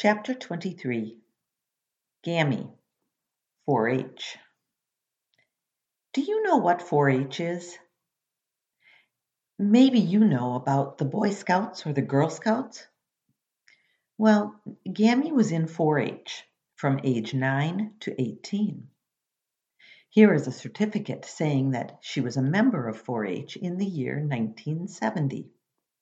Chapter 23, Gammy, 4-H. Do you know what 4-H is? Maybe you know about the Boy Scouts or the Girl Scouts? Well, Gammy was in 4-H from age 9 to 18. Here is a certificate saying that she was a member of 4-H in the year 1970.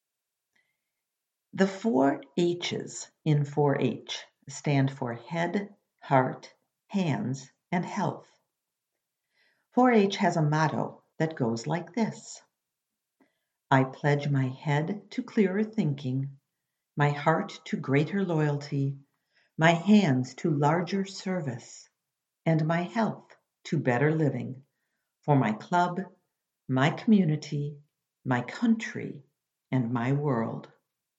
The 4 H's in 4-H stand for head, heart, hands, and health. 4-H has a motto that goes like this: I pledge my head to clearer thinking, my heart to greater loyalty, my hands to larger service, and my health to better living for my club, my community, my country, and my world.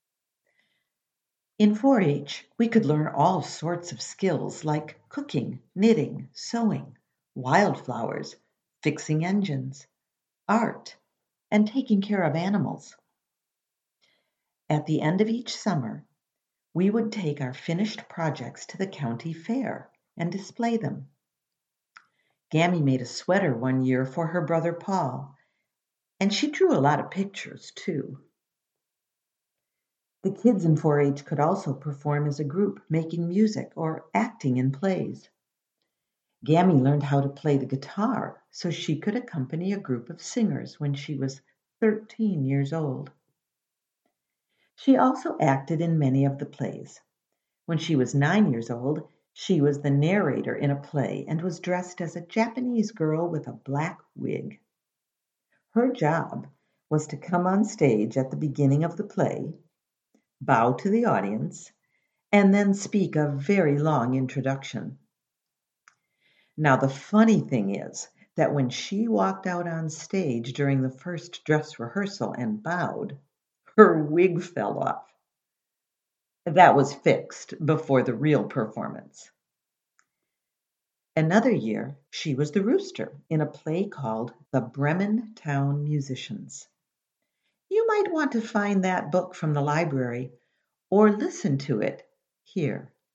In 4-H, we could learn all sorts of skills like cooking, knitting, sewing, wildflowers, fixing engines, art, and taking care of animals. At the end of each summer, we would take our finished projects to the county fair and display them. Gammy made a sweater one year for her brother Paul, and she drew a lot of pictures too. The kids in 4-H could also perform as a group, making music or acting in plays. Gammy learned how to play the guitar so she could accompany a group of singers when she was 13 years old. She also acted in many of the plays. When she was 9 years old, she was the narrator in a play and was dressed as a Japanese girl with a black wig. Her job was to come on stage at the beginning of the play, bow to the audience, and then speak a very long introduction. Now, the funny thing is that when she walked out on stage during the first dress rehearsal and bowed, her wig fell off. That was fixed before the real performance. Another year, she was the rooster in a play called The Bremen Town Musicians. You might want to find that book from the library or listen to it here.